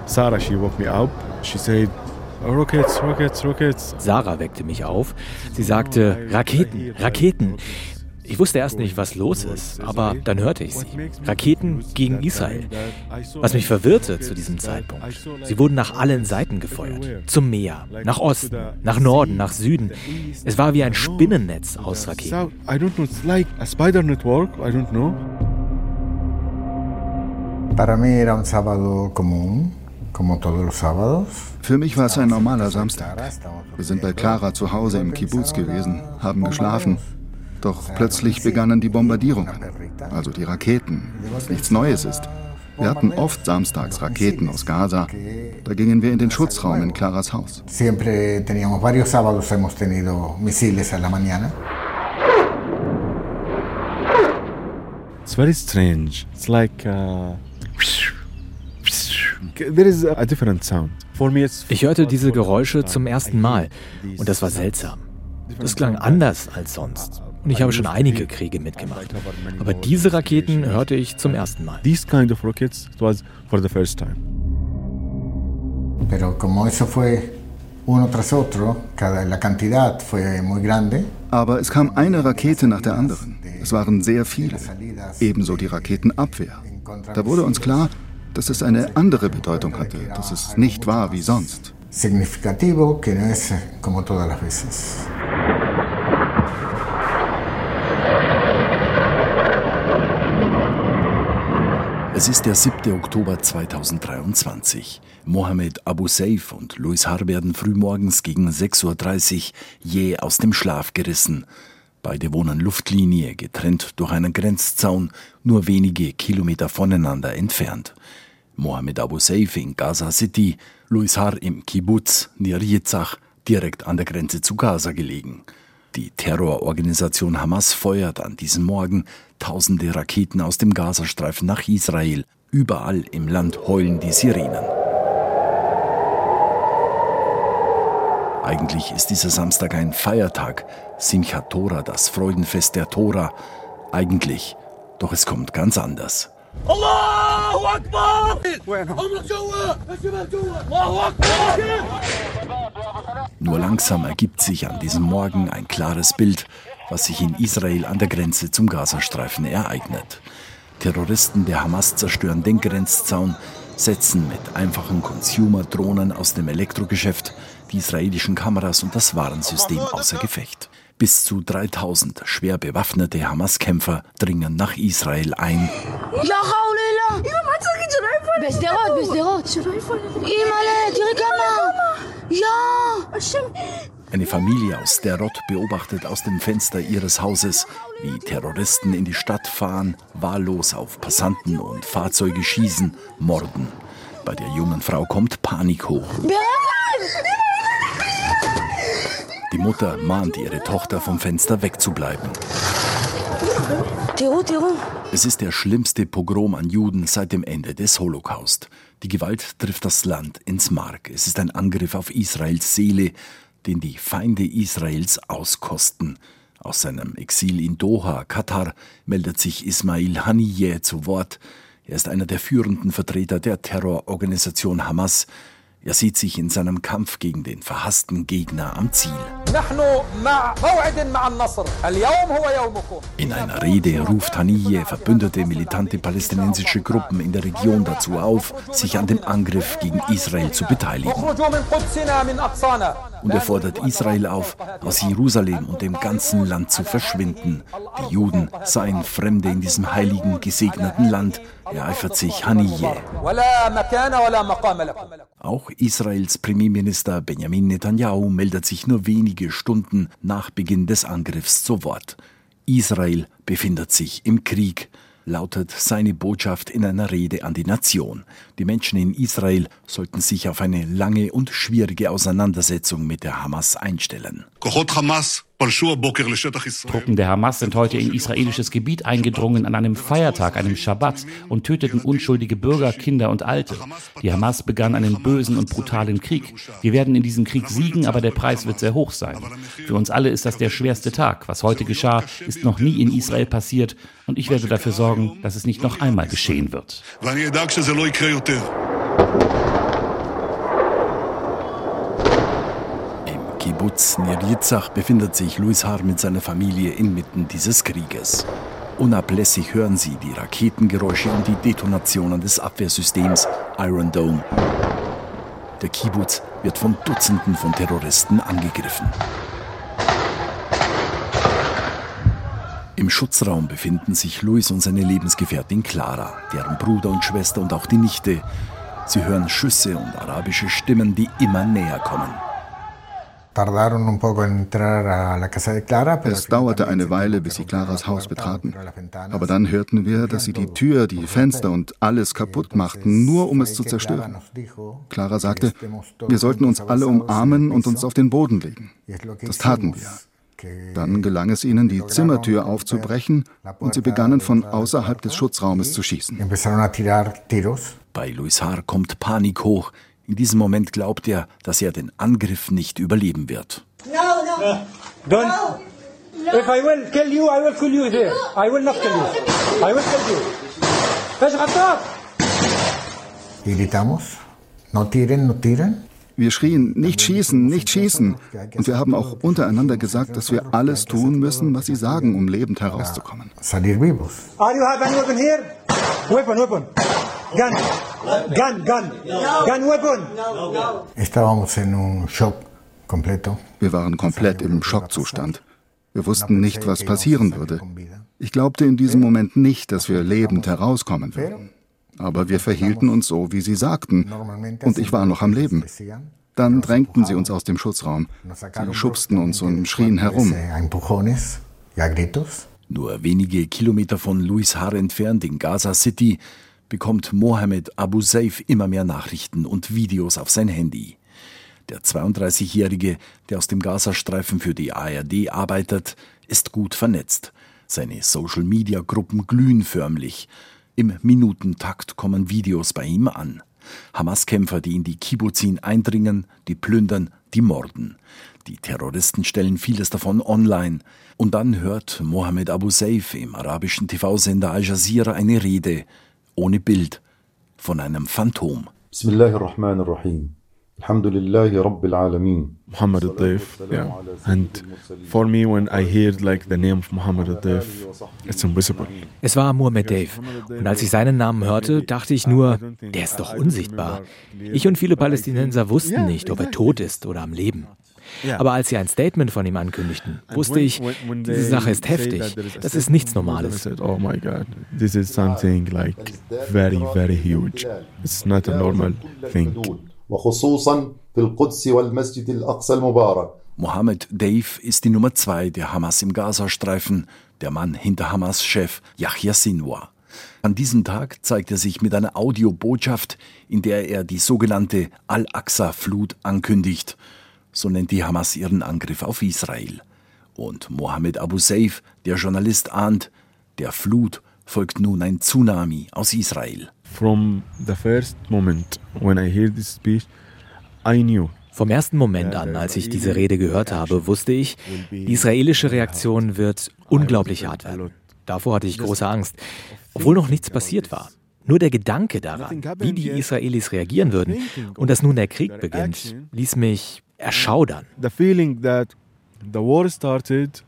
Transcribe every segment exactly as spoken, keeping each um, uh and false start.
Sarah, she woke me up. She said, Rockets, Rockets, Rockets. Sarah weckte mich auf. Sie sagte, Raketen, Raketen. Ich wusste erst nicht, was los ist, aber dann hörte ich sie. Raketen gegen Israel. Was mich verwirrte zu diesem Zeitpunkt. Sie wurden nach allen Seiten gefeuert. Zum Meer, nach Osten, nach Norden, nach Süden. Es war wie ein Spinnennetz aus Raketen. I don't know, it's like a spider network, I don't know. Para mí era un sábado común. Für mich war es ein normaler Samstag. Wir sind bei Clara zu Hause im Kibbuz gewesen, haben geschlafen. Doch plötzlich begannen die Bombardierungen, also die Raketen, was nichts Neues ist. Wir hatten oft samstags Raketen aus Gaza. Da gingen wir in den Schutzraum in Claras Haus. Siempre teníamos varios sábados hemos tenido misiles a la mañana. It's very strange. It's like uh, there is a different sound. For me it's Ich hörte diese Geräusche zum ersten Mal und das war seltsam. Das klang anders als sonst. Und ich habe schon einige Kriege mitgemacht. Aber diese Raketen hörte ich zum ersten Mal. These kind of rockets, it was for the first time. Pero como eso fue uno tras otro, cada la cantidad fue muy grande. Aber es kam eine Rakete nach der anderen. Es waren sehr viele. Ebenso die Raketenabwehr. Da wurde uns klar, dass es eine andere Bedeutung hatte, dass es nicht war wie sonst. Significativo, que no es como todas las veces. Es ist der siebte Oktober zweitausenddreiundzwanzig. Mohamed Abu Saif und Louis Har werden frühmorgens gegen sechs Uhr dreißig jäh aus dem Schlaf gerissen. Beide wohnen Luftlinie, getrennt durch einen Grenzzaun, nur wenige Kilometer voneinander entfernt. Mohamed Abu Saif in Gaza City, Louis Har im Kibbuz Nir Yitzhak, direkt an der Grenze zu Gaza gelegen. Die Terrororganisation Hamas feuert an diesem Morgen tausende Raketen aus dem Gazastreifen nach Israel. Überall im Land heulen die Sirenen. Eigentlich ist dieser Samstag ein Feiertag, Simchat Torah, das Freudenfest der Tora. Eigentlich, doch es kommt ganz anders. Allahu Akbar! Allahu Akbar! Nur langsam ergibt sich an diesem Morgen ein klares Bild, was sich in Israel an der Grenze zum Gazastreifen ereignet. Terroristen der Hamas zerstören den Grenzzaun, setzen mit einfachen Consumer-Drohnen aus dem Elektrogeschäft die israelischen Kameras und das Warnsystem außer Gefecht. Bis zu dreitausend schwer bewaffnete Hamas-Kämpfer dringen nach Israel ein. Eine Familie aus Sderot beobachtet aus dem Fenster ihres Hauses, wie Terroristen in die Stadt fahren, wahllos auf Passanten und Fahrzeuge schießen, morden. Bei der jungen Frau kommt Panik hoch. Die Mutter mahnt ihre Tochter, vom Fenster wegzubleiben. Es ist der schlimmste Pogrom an Juden seit dem Ende des Holocaust. Die Gewalt trifft das Land ins Mark. Es ist ein Angriff auf Israels Seele, den die Feinde Israels auskosten. Aus seinem Exil in Doha, Katar, meldet sich Ismail Haniyeh zu Wort. Er ist einer der führenden Vertreter der Terrororganisation Hamas. Er sieht sich in seinem Kampf gegen den verhassten Gegner am Ziel. In einer Rede ruft Haniyeh verbündete militante palästinensische Gruppen in der Region dazu auf, sich an dem Angriff gegen Israel zu beteiligen. Und er fordert Israel auf, aus Jerusalem und dem ganzen Land zu verschwinden. Die Juden seien Fremde in diesem heiligen, gesegneten Land, ereifert sich Haniyeh. Auch Israels Premierminister Benjamin Netanyahu meldet sich nur wenige Stunden nach Beginn des Angriffs zu Wort. Israel befindet sich im Krieg, lautet seine Botschaft in einer Rede an die Nation. Die Menschen in Israel sollten sich auf eine lange und schwierige Auseinandersetzung mit der Hamas einstellen. Truppen der Hamas sind heute in israelisches Gebiet eingedrungen an einem Feiertag, einem Schabbat, und töteten unschuldige Bürger, Kinder und Alte. Die Hamas begann einen bösen und brutalen Krieg. Wir werden in diesem Krieg siegen, aber der Preis wird sehr hoch sein. Für uns alle ist das der schwerste Tag. Was heute geschah, ist noch nie in Israel passiert, und ich werde dafür sorgen, dass es nicht noch einmal geschehen wird. Kibbuz Nir Yitzhak befindet sich Louis Har mit seiner Familie inmitten dieses Krieges. Unablässig hören sie die Raketengeräusche und die Detonationen des Abwehrsystems Iron Dome. Der Kibbuz wird von Dutzenden von Terroristen angegriffen. Im Schutzraum befinden sich Louis und seine Lebensgefährtin Clara, deren Bruder und Schwester und auch die Nichte. Sie hören Schüsse und arabische Stimmen, die immer näher kommen. Es dauerte eine Weile, bis sie Claras Haus betraten. Aber dann hörten wir, dass sie die Tür, die Fenster und alles kaputt machten, nur um es zu zerstören. Clara sagte, wir sollten uns alle umarmen und uns auf den Boden legen. Das taten wir. Dann gelang es ihnen, die Zimmertür aufzubrechen und sie begannen von außerhalb des Schutzraumes zu schießen. Bei Louis Har kommt Panik hoch. In diesem Moment glaubt er, dass er den Angriff nicht überleben wird. No, no. Don't. No. If I will kill you, I will kill you here. I will not kill you. I will kill you. ايش غطاك؟ Gritamos, no tiren, no tiren. Wir schrien, nicht schießen, nicht schießen. Und wir haben auch untereinander gesagt, dass wir alles tun müssen, was sie sagen, um lebend herauszukommen. Salir vivos. Are you have any weapon here? Weapon, weapon. Gun. Gun, gun. Gun, weapon. Estábamos en un shock completo. Wir waren komplett im Schockzustand. Wir wussten nicht, was passieren würde. Ich glaubte in diesem Moment nicht, dass wir lebend herauskommen würden. Aber wir verhielten uns so, wie sie sagten, und ich war noch am Leben. Dann drängten sie uns aus dem Schutzraum. Sie schubsten uns und schrien herum. Nur wenige Kilometer von Louis Har entfernt in Gaza City bekommt Mohammed Abu Saif immer mehr Nachrichten und Videos auf sein Handy. Der zweiunddreißigjährige, der aus dem Gazastreifen für die A R D arbeitet, ist gut vernetzt. Seine Social-Media-Gruppen glühen förmlich. Im Minutentakt kommen Videos bei ihm an. Hamas-Kämpfer, die in die Kibbuzin eindringen, die plündern, die morden. Die Terroristen stellen vieles davon online. Und dann hört Mohammed Abu Saif im arabischen T V-Sender Al Jazeera eine Rede, ohne Bild, von einem Phantom. Bismillahirrahmanirrahim. Alhamdulillahi Rabbil Alamin. Muhammad al-Daif, yeah. And for me, when I hear like the name of Muhammad al-Daif, it's invisible. Es war Mohammed Daif. Und als ich seinen Namen hörte, dachte ich nur, der ist doch unsichtbar. Ich und viele Palästinenser wussten nicht, ob er tot ist oder am Leben. Aber als sie ein Statement von ihm ankündigten, wusste ich, diese Sache ist heftig. Das ist nichts Normales. Oh my God, this is something like very, very huge. It's not a normal thing. Mohammed Daif ist die Nummer zwei der Hamas im Gazastreifen, der Mann hinter Hamas-Chef Yahya Sinwar. An diesem Tag zeigt er sich mit einer Audiobotschaft, in der er die sogenannte Al-Aqsa-Flut ankündigt. So nennt die Hamas ihren Angriff auf Israel. Und Mohammed Abu Saif, der Journalist, ahnt, der Flut folgt nun ein Tsunami aus Israel. From the first moment when I hear this speech, I knew. Vom ersten Moment an, als ich diese Rede gehört habe, wusste ich, die israelische Reaktion wird unglaublich hart werden. Davor hatte ich große Angst, obwohl noch nichts passiert war. Nur der Gedanke daran, wie die Israelis reagieren würden und dass nun der Krieg beginnt, ließ mich erschaudern. The feeling that the war started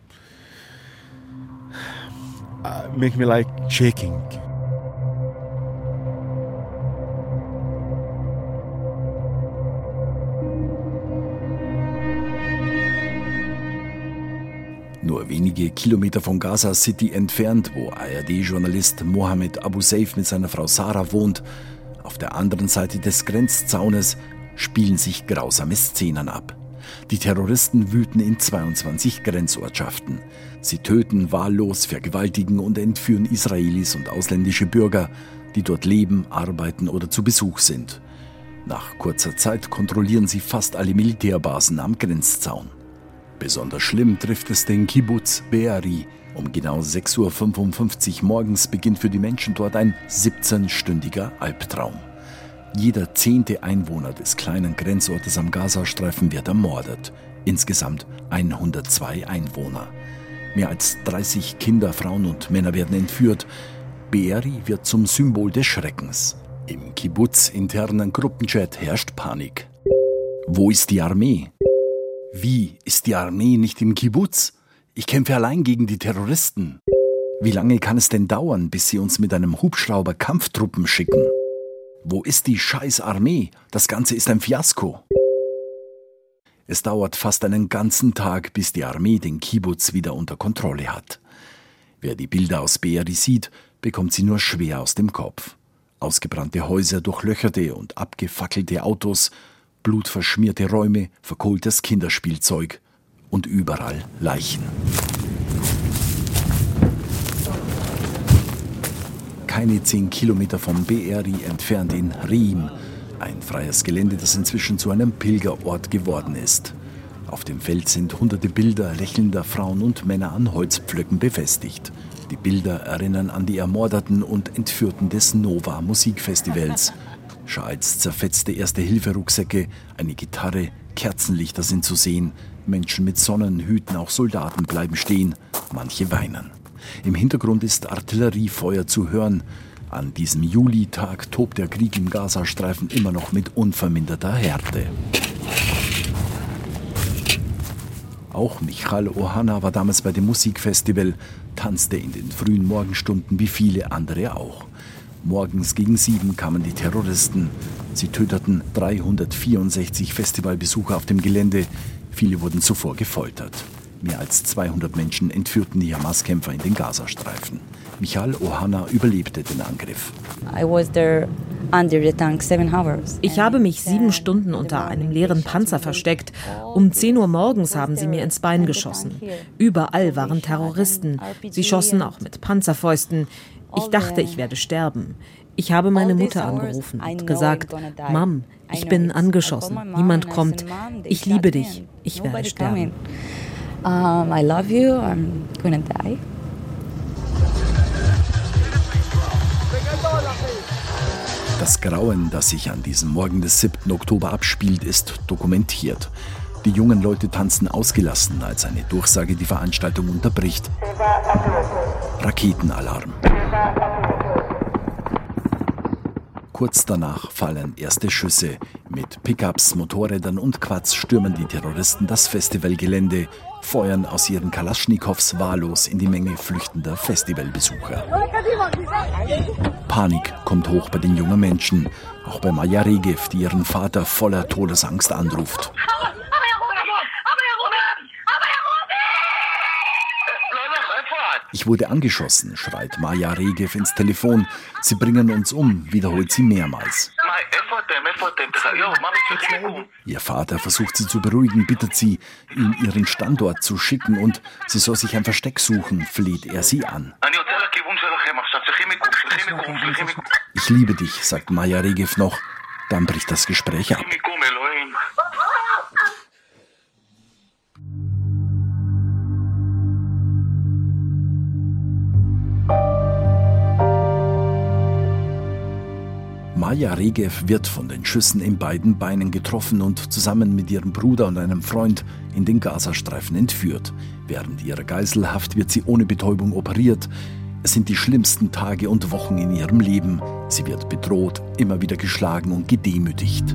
uh, make me like shaking. Nur wenige Kilometer von Gaza City entfernt, wo A R D-Journalist Mohammed Abu Saif mit seiner Frau Sarah wohnt, auf der anderen Seite des Grenzzaunes spielen sich grausame Szenen ab. Die Terroristen wüten in zweiundzwanzig Grenzortschaften. Sie töten wahllos, vergewaltigen und entführen Israelis und ausländische Bürger, die dort leben, arbeiten oder zu Besuch sind. Nach kurzer Zeit kontrollieren sie fast alle Militärbasen am Grenzzaun. Besonders schlimm trifft es den Kibbuz Be'eri. Um genau sechs Uhr fünfundfünfzig morgens beginnt für die Menschen dort ein siebzehnstündiger Albtraum. Jeder zehnte Einwohner des kleinen Grenzortes am Gazastreifen wird ermordet. Insgesamt hundertzwei Einwohner. Mehr als dreißig Kinder, Frauen und Männer werden entführt. Be'eri wird zum Symbol des Schreckens. Im Kibbuz-internen Gruppenchat herrscht Panik. Wo ist die Armee? Wie, ist die Armee nicht im Kibbuz? Ich kämpfe allein gegen die Terroristen. Wie lange kann es denn dauern, bis sie uns mit einem Hubschrauber Kampftruppen schicken? Wo ist die scheiß Armee? Das Ganze ist ein Fiasko. Es dauert fast einen ganzen Tag, bis die Armee den Kibbuz wieder unter Kontrolle hat. Wer die Bilder aus Be'eri sieht, bekommt sie nur schwer aus dem Kopf. Ausgebrannte Häuser, durchlöcherte und abgefackelte Autos, blutverschmierte Räume, verkohltes Kinderspielzeug und überall Leichen. Keine zehn Kilometer von Be'eri entfernt in Reim, ein freies Gelände, das inzwischen zu einem Pilgerort geworden ist. Auf dem Feld sind hunderte Bilder lächelnder Frauen und Männer an Holzpflöcken befestigt. Die Bilder erinnern an die Ermordeten und Entführten des Nova Musikfestivals. Schals zerfetzte Erste-Hilfe-Rucksäcke, eine Gitarre, Kerzenlichter sind zu sehen. Menschen mit Sonnenhüten, auch Soldaten bleiben stehen. Manche weinen. Im Hintergrund ist Artilleriefeuer zu hören. An diesem Julitag tobt der Krieg im Gazastreifen immer noch mit unverminderter Härte. Auch Michal Ohana war damals bei dem Musikfestival, tanzte in den frühen Morgenstunden wie viele andere auch. Morgens gegen sieben kamen die Terroristen. Sie töteten dreihundertvierundsechzig Festivalbesucher auf dem Gelände. Viele wurden zuvor gefoltert. Mehr als zweihundert Menschen entführten die Hamas-Kämpfer in den Gazastreifen. Michal Ohana überlebte den Angriff. Ich habe mich sieben Stunden unter einem leeren Panzer versteckt. Um zehn Uhr morgens haben sie mir ins Bein geschossen. Überall waren Terroristen. Sie schossen auch mit Panzerfäusten. Ich dachte, ich werde sterben. Ich habe meine Mutter angerufen und gesagt, Mom, ich bin angeschossen. Niemand kommt. Ich liebe dich. Ich werde sterben. I love you. I'm gonna die. Das Grauen, das sich an diesem Morgen des siebten Oktober abspielt, ist dokumentiert. Die jungen Leute tanzen ausgelassen, als eine Durchsage die Veranstaltung unterbricht. Raketenalarm. Kurz danach fallen erste Schüsse. Mit Pickups, Motorrädern und Quads stürmen die Terroristen das Festivalgelände, feuern aus ihren Kalaschnikows wahllos in die Menge flüchtender Festivalbesucher. Panik kommt hoch bei den jungen Menschen, auch bei Maya Regev, die ihren Vater voller Todesangst anruft. Ich wurde angeschossen, schreit Maya Regev ins Telefon. Sie bringen uns um, wiederholt sie mehrmals. Ihr Vater versucht sie zu beruhigen, bittet sie, ihn ihren Standort zu schicken und sie soll sich ein Versteck suchen, fleht er sie an. Ich liebe dich, sagt Maya Regev noch. Dann bricht das Gespräch ab. Maya Regev wird von den Schüssen in beiden Beinen getroffen und zusammen mit ihrem Bruder und einem Freund in den Gazastreifen entführt. Während ihrer Geiselhaft wird sie ohne Betäubung operiert. Es sind die schlimmsten Tage und Wochen in ihrem Leben. Sie wird bedroht, immer wieder geschlagen und gedemütigt.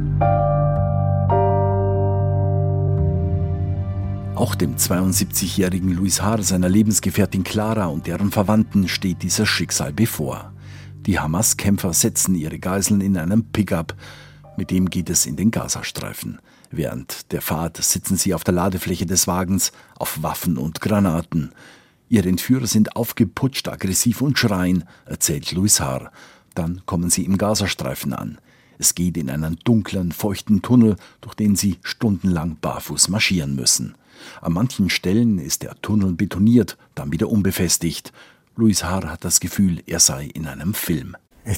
Auch dem zweiundsiebzigjährigen Louis Har, seiner Lebensgefährtin Clara und deren Verwandten steht dieses Schicksal bevor. Die Hamas-Kämpfer setzen ihre Geiseln in einem Pickup. Mit dem geht es in den Gazastreifen. Während der Fahrt sitzen sie auf der Ladefläche des Wagens auf Waffen und Granaten. Ihre Entführer sind aufgeputscht, aggressiv und schreien, erzählt Louis Har. Dann kommen sie im Gazastreifen an. Es geht in einen dunklen, feuchten Tunnel, durch den sie stundenlang barfuß marschieren müssen. An manchen Stellen ist der Tunnel betoniert, dann wieder unbefestigt. Louis Har hat das Gefühl, er sei in einem Film.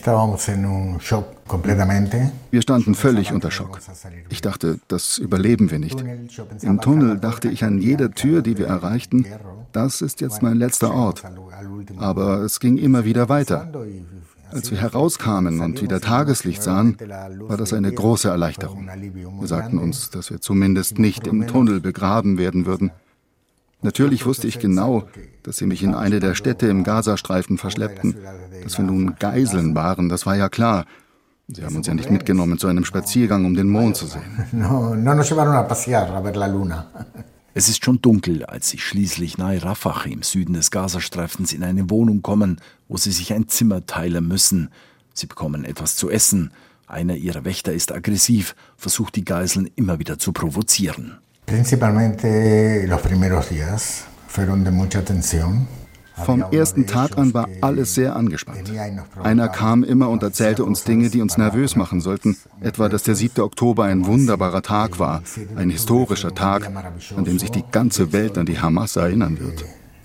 Wir standen völlig unter Schock. Ich dachte, das überleben wir nicht. Im Tunnel dachte ich an jede Tür, die wir erreichten. Das ist jetzt mein letzter Ort. Aber es ging immer wieder weiter. Als wir herauskamen und wieder Tageslicht sahen, war das eine große Erleichterung. Wir sagten uns, dass wir zumindest nicht im Tunnel begraben werden würden. Natürlich wusste ich genau, dass sie mich in eine der Städte im Gazastreifen verschleppten. Dass wir nun Geiseln waren, das war ja klar. Sie haben uns ja nicht mitgenommen zu einem Spaziergang, um den Mond zu sehen. No, no nos llevaron a pasear a ver la luna. Es ist schon dunkel, als sie schließlich nahe Rafah im Süden des Gazastreifens in eine Wohnung kommen, wo sie sich ein Zimmer teilen müssen. Sie bekommen etwas zu essen. Einer ihrer Wächter ist aggressiv, versucht die Geiseln immer wieder zu provozieren. Principalmente los primeros días fueron de mucha tensión. Vom ersten Tag an war alles sehr angespannt. Einer kam immer und erzählte uns Dinge, die uns nervös machen sollten. Etwa, dass der siebte Oktober ein wunderbarer Tag war, ein historischer Tag, an dem sich die ganze Welt an die Hamas erinnern wird.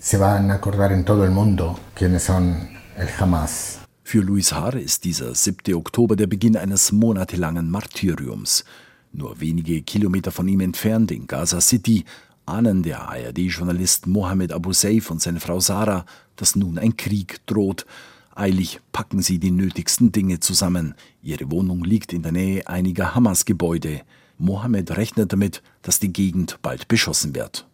Für Luis Har ist dieser siebte Oktober der Beginn eines monatelangen Martyriums. Nur wenige Kilometer von ihm entfernt, in Gaza City, ahnen der A R D-Journalist Mohamed Abu Saif und seine Frau Sarah, dass nun ein Krieg droht. Eilig packen sie die nötigsten Dinge zusammen. Ihre Wohnung liegt in der Nähe einiger Hamas-Gebäude. Mohamed rechnet damit, dass die Gegend bald beschossen wird.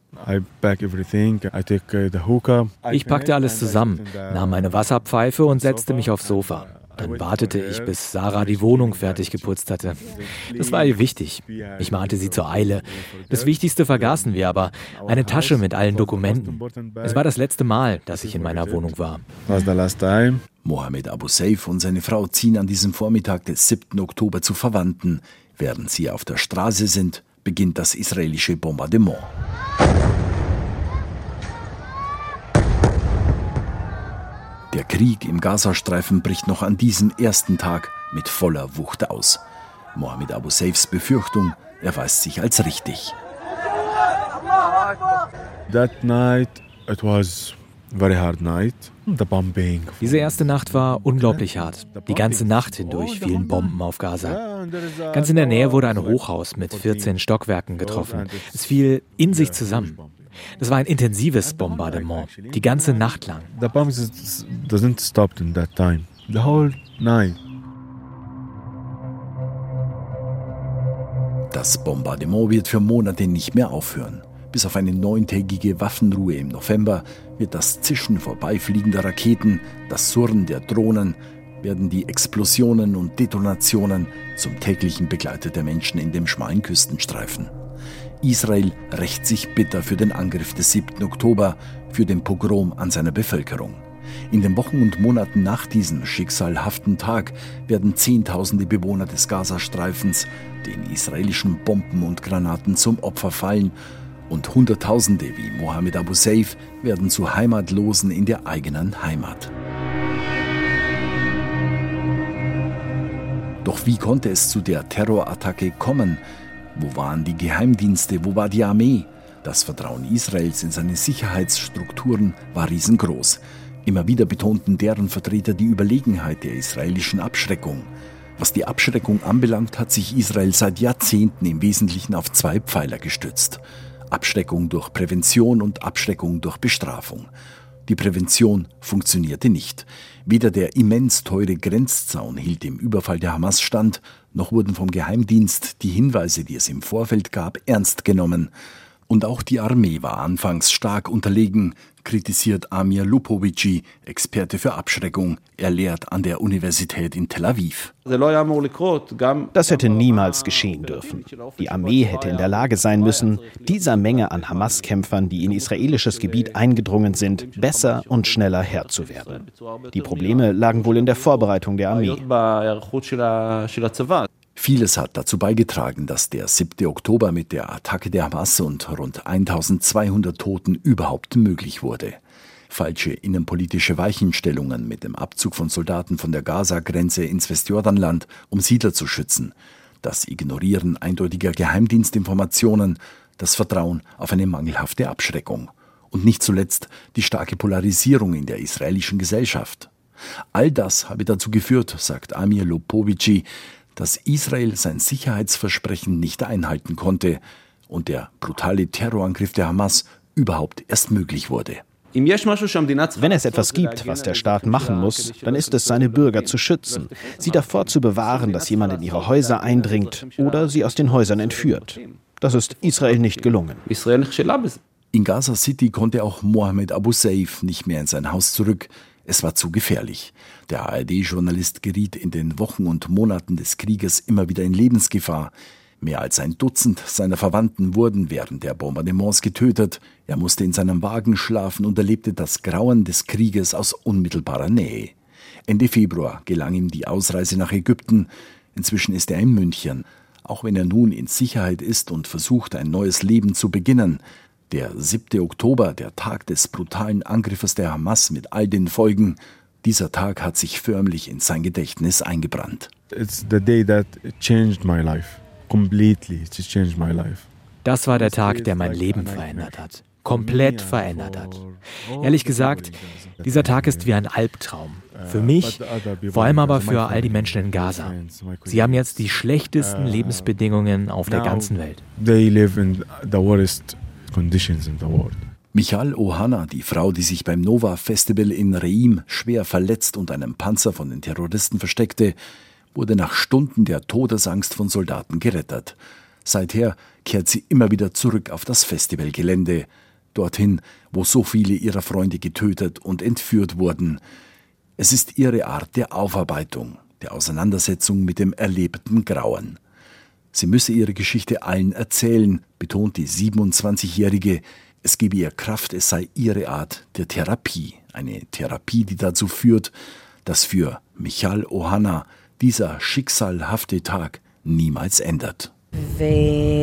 Ich packte alles zusammen, nahm meine Wasserpfeife und setzte mich aufs Sofa. Dann wartete ich, bis Sarah die Wohnung fertig geputzt hatte. Das war ihr wichtig. Ich mahnte sie zur Eile. Das Wichtigste vergaßen wir aber, eine Tasche mit allen Dokumenten. Es war das letzte Mal, dass ich in meiner Wohnung war. Mohamed Abu Saif und seine Frau ziehen an diesem Vormittag des siebten Oktober zu Verwandten. Während sie auf der Straße sind, beginnt das israelische Bombardement. Der Krieg im Gazastreifen bricht noch an diesem ersten Tag mit voller Wucht aus. Mohamed Abu Saifs Befürchtung erweist sich als richtig. That night it was very hard night. The bombing. Diese erste Nacht war unglaublich hart. Die ganze Nacht hindurch fielen Bomben auf Gaza. Ganz in der Nähe wurde ein Hochhaus mit vierzehn Stockwerken getroffen. Es fiel in sich zusammen. Das war ein intensives Bombardement, die ganze Nacht lang. The bombs doesn't stop in that time. The whole night. Das Bombardement wird für Monate nicht mehr aufhören. Bis auf eine neuntägige Waffenruhe im November wird das Zischen vorbeifliegender Raketen, das Surren der Drohnen, werden die Explosionen und Detonationen zum täglichen Begleiter der Menschen in dem schmalen Küstenstreifen. Israel rächt sich bitter für den Angriff des siebten Oktober, für den Pogrom an seiner Bevölkerung. In den Wochen und Monaten nach diesem schicksalhaften Tag werden Zehntausende Bewohner des Gazastreifens den israelischen Bomben und Granaten zum Opfer fallen und Hunderttausende wie Mohamed Abu Saif werden zu Heimatlosen in der eigenen Heimat. Doch wie konnte es zu der Terrorattacke kommen? Wo waren die Geheimdienste? Wo war die Armee? Das Vertrauen Israels in seine Sicherheitsstrukturen war riesengroß. Immer wieder betonten deren Vertreter die Überlegenheit der israelischen Abschreckung. Was die Abschreckung anbelangt, hat sich Israel seit Jahrzehnten im Wesentlichen auf zwei Pfeiler gestützt. Abschreckung durch Prävention und Abschreckung durch Bestrafung. Die Prävention funktionierte nicht. Weder der immens teure Grenzzaun hielt dem Überfall der Hamas stand, noch wurden vom Geheimdienst die Hinweise, die es im Vorfeld gab, ernst genommen. Und auch die Armee war anfangs stark unterlegen, kritisiert Amir Lupovici, Experte für Abschreckung. Er lehrt an der Universität in Tel Aviv. Das hätte niemals geschehen dürfen. Die Armee hätte in der Lage sein müssen, dieser Menge an Hamas-Kämpfern, die in israelisches Gebiet eingedrungen sind, besser und schneller Herr zu werden. Die Probleme lagen wohl in der Vorbereitung der Armee. Vieles hat dazu beigetragen, dass der siebte Oktober mit der Attacke der Hamas und rund eintausendzweihundert Toten überhaupt möglich wurde. Falsche innenpolitische Weichenstellungen mit dem Abzug von Soldaten von der Gaza-Grenze ins Westjordanland, um Siedler zu schützen, das Ignorieren eindeutiger Geheimdienstinformationen, das Vertrauen auf eine mangelhafte Abschreckung und nicht zuletzt die starke Polarisierung in der israelischen Gesellschaft. All das habe dazu geführt, sagt Amir Lupovici, dass Israel sein Sicherheitsversprechen nicht einhalten konnte und der brutale Terrorangriff der Hamas überhaupt erst möglich wurde. Wenn es etwas gibt, was der Staat machen muss, dann ist es, seine Bürger zu schützen, sie davor zu bewahren, dass jemand in ihre Häuser eindringt oder sie aus den Häusern entführt. Das ist Israel nicht gelungen. In Gaza City konnte auch Mohamed Abu Saif nicht mehr in sein Haus zurück. Es war zu gefährlich. Der A R D-Journalist geriet in den Wochen und Monaten des Krieges immer wieder in Lebensgefahr. Mehr als ein Dutzend seiner Verwandten wurden während der Bombardements getötet. Er musste in seinem Wagen schlafen und erlebte das Grauen des Krieges aus unmittelbarer Nähe. Ende Februar gelang ihm die Ausreise nach Ägypten. Inzwischen ist er in München. Auch wenn er nun in Sicherheit ist und versucht, ein neues Leben zu beginnen. Der siebte Oktober, der Tag des brutalen Angriffes der Hamas mit all den Folgen, dieser Tag hat sich förmlich in sein Gedächtnis eingebrannt. It's the day that changed my life. Completely. It just changed my life. Das war der Tag, der mein Leben verändert hat. Komplett verändert hat. Ehrlich gesagt, dieser Tag ist wie ein Albtraum. Für mich, vor allem aber für all die Menschen in Gaza. Sie haben jetzt die schlechtesten Lebensbedingungen auf der ganzen Welt. They live in the worst conditions in the world. Michal Ohana, die Frau, die sich beim Nova Festival in Reim schwer verletzt und einem Panzer von den Terroristen versteckte, wurde nach Stunden der Todesangst von Soldaten gerettet. Seither kehrt sie immer wieder zurück auf das Festivalgelände, dorthin, wo so viele ihrer Freunde getötet und entführt wurden. Es ist ihre Art der Aufarbeitung, der Auseinandersetzung mit dem erlebten Grauen. Sie müsse ihre Geschichte allen erzählen, betont die siebenundzwanzigjährige. Es gebe ihr Kraft, es sei ihre Art der Therapie. Eine Therapie, die dazu führt, dass für Michal Ohana dieser schicksalhafte Tag niemals endet. Ich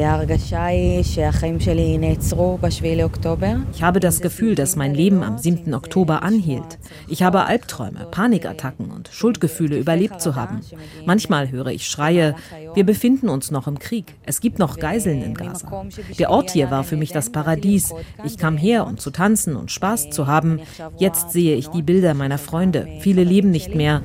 habe das Gefühl, dass mein Leben am siebten Oktober anhielt. Ich habe Albträume, Panikattacken und Schuldgefühle, überlebt zu haben. Manchmal höre ich Schreie, wir befinden uns noch im Krieg. Es gibt noch Geiseln in Gaza. Der Ort hier war für mich das Paradies. Ich kam her, um zu tanzen und Spaß zu haben. Jetzt sehe ich die Bilder meiner Freunde. Viele leben nicht mehr.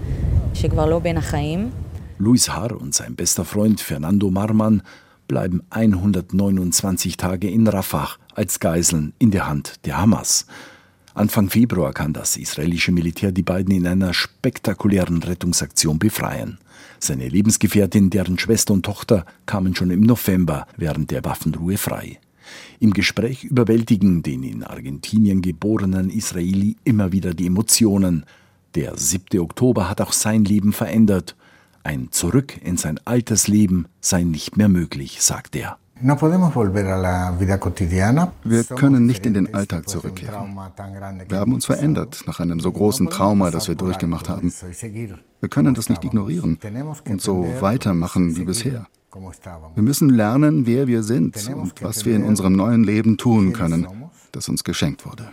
Luis Har und sein bester Freund Fernando Marman bleiben hundertneunundzwanzig Tage in Rafah als Geiseln in der Hand der Hamas. Anfang Februar kann das israelische Militär die beiden in einer spektakulären Rettungsaktion befreien. Seine Lebensgefährtin, deren Schwester und Tochter kamen schon im November während der Waffenruhe frei. Im Gespräch überwältigen den in Argentinien geborenen Israeli immer wieder die Emotionen. Der siebte Oktober hat auch sein Leben verändert. Ein Zurück in sein altes Leben sei nicht mehr möglich, sagt er. Wir können nicht in den Alltag zurückkehren. Wir haben uns verändert nach einem so großen Trauma, das wir durchgemacht haben. Wir können das nicht ignorieren und so weitermachen wie bisher. Wir müssen lernen, wer wir sind und was wir in unserem neuen Leben tun können, das uns geschenkt wurde.